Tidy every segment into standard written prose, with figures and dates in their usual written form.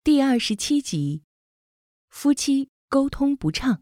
第27集，夫妻沟通不畅。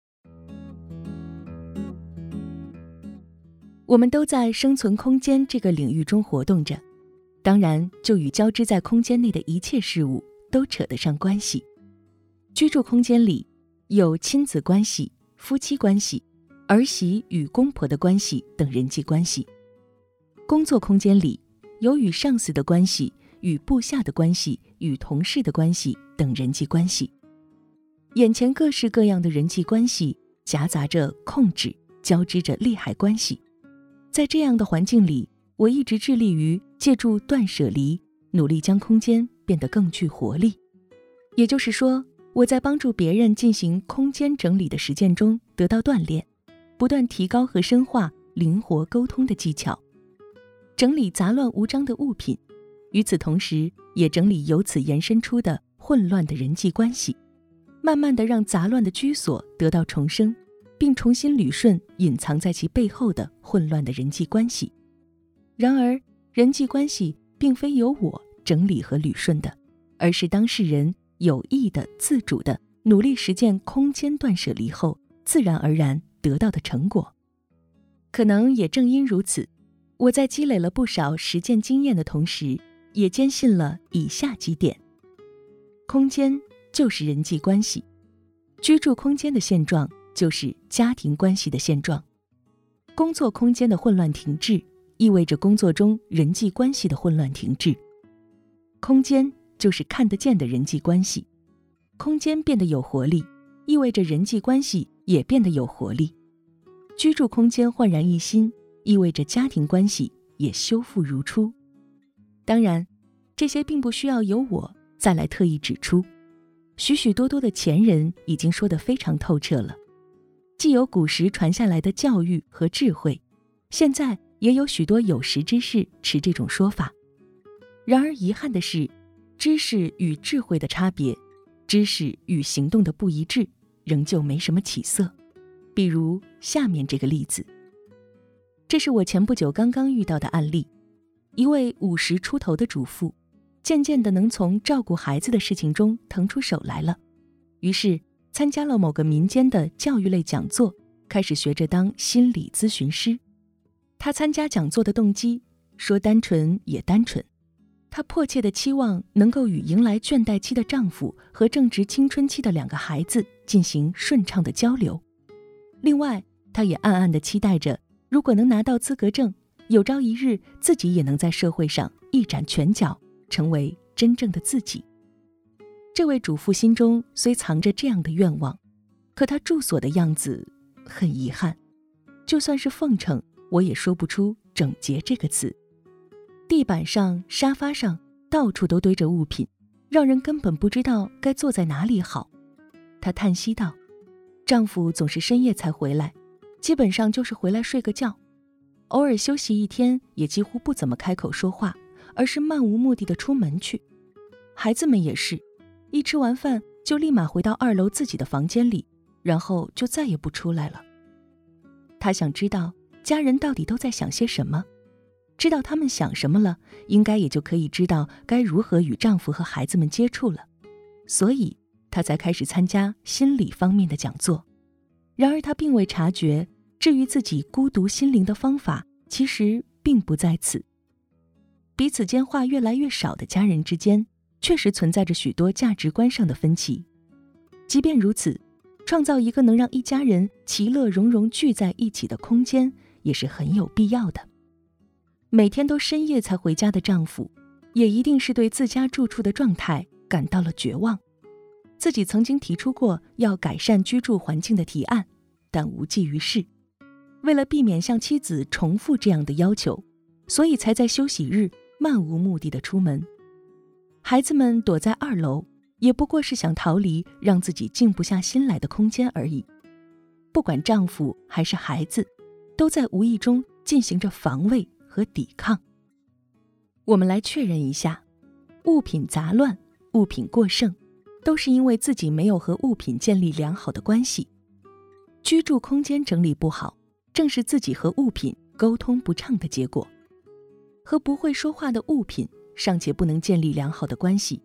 我们都在生存空间这个领域中活动着，当然就与交织在空间内的一切事物都扯得上关系。居住空间里有亲子关系、夫妻关系、儿媳与公婆的关系等人际关系。工作空间里有与上司的关系、与部下的关系、与同事的关系等人际关系。眼前各式各样的人际关系夹杂着控制，交织着利害关系。在这样的环境里，我一直致力于借助断舍离，努力将空间变得更具活力。也就是说，我在帮助别人进行空间整理的实践中得到锻炼，不断提高和深化灵活沟通的技巧，整理杂乱无章的物品，与此同时也整理由此延伸出的混乱的人际关系，慢慢地让杂乱的居所得到重生，并重新捋顺隐藏在其背后的混乱的人际关系。然而，人际关系并非由我整理和捋顺的，而是当事人有意的、自主的努力实践空间断舍离后，自然而然得到的成果。可能也正因如此，我在积累了不少实践经验的同时，也坚信了以下几点：空间就是人际关系，居住空间的现状就是家庭关系的现状，工作空间的混乱停滞意味着工作中人际关系的混乱停滞。空间就是看得见的人际关系，空间变得有活力，意味着人际关系也变得有活力。居住空间焕然一新，意味着家庭关系也修复如初。当然，这些并不需要由我再来特意指出，许许多多的前人已经说得非常透彻了。既有古时传下来的教育和智慧，现在也有许多有识之士持这种说法。然而遗憾的是，知识与智慧的差别，知识与行动的不一致，仍旧没什么起色。比如下面这个例子，这是我前不久刚刚遇到的案例。一位50出头的主妇，渐渐地能从照顾孩子的事情中腾出手来了，于是参加了某个民间的教育类讲座，开始学着当心理咨询师。她参加讲座的动机，说单纯也单纯，她迫切地期望能够与迎来倦怠期的丈夫和正值青春期的2个孩子进行顺畅的交流。另外，她也暗暗地期待着，如果能拿到资格证，有朝一日自己也能在社会上一展拳脚，成为真正的自己。这位主妇心中虽藏着这样的愿望，可她住所的样子很遗憾，就算是奉承，我也说不出整洁这个词。地板上、沙发上到处都堆着物品，让人根本不知道该坐在哪里好。她叹息道，丈夫总是深夜才回来，基本上就是回来睡个觉，偶尔休息一天，也几乎不怎么开口说话，而是漫无目的地出门去。孩子们也是，一吃完饭就立马回到2楼自己的房间里，然后就再也不出来了。她想知道家人到底都在想些什么，知道他们想什么了，应该也就可以知道该如何与丈夫和孩子们接触了。所以她才开始参加心理方面的讲座。然而她并未察觉，治愈自己孤独心灵的方法其实并不在此。彼此间话越来越少的家人之间，确实存在着许多价值观上的分歧。即便如此，创造一个能让一家人其乐融融聚在一起的空间，也是很有必要的。每天都深夜才回家的丈夫，也一定是对自家住处的状态感到了绝望。自己曾经提出过要改善居住环境的提案，但无济于事。为了避免向妻子重复这样的要求，所以才在休息日漫无目的地出门。孩子们躲在2楼，也不过是想逃离让自己静不下心来的空间而已。不管丈夫还是孩子，都在无意中进行着防卫和抵抗。我们来确认一下，物品杂乱、物品过剩，都是因为自己没有和物品建立良好的关系。居住空间整理不好，正是自己和物品沟通不畅的结果。和不会说话的物品尚且不能建立良好的关系，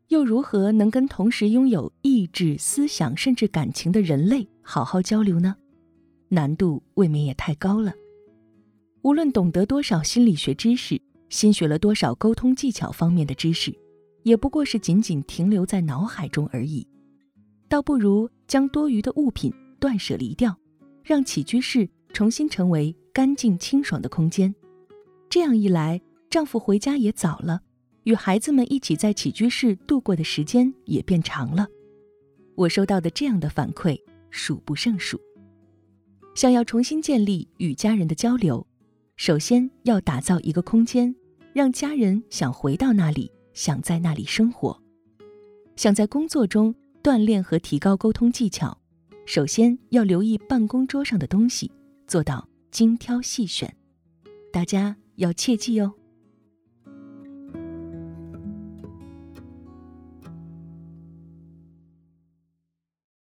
又如何能跟同时拥有意志、思想甚至感情的人类好好交流呢？难度未免也太高了。无论懂得多少心理学知识，新学了多少沟通技巧方面的知识，也不过是仅仅停留在脑海中而已。倒不如将多余的物品断舍离掉，让起居室重新成为干净清爽的空间。这样一来，丈夫回家也早了，与孩子们一起在起居室度过的时间也变长了。我收到的这样的反馈数不胜数。想要重新建立与家人的交流，首先要打造一个空间，让家人想回到那里，想在那里生活。想在工作中锻炼和提高沟通技巧，首先要留意办公桌上的东西，做到精挑细选。大家要切记哦。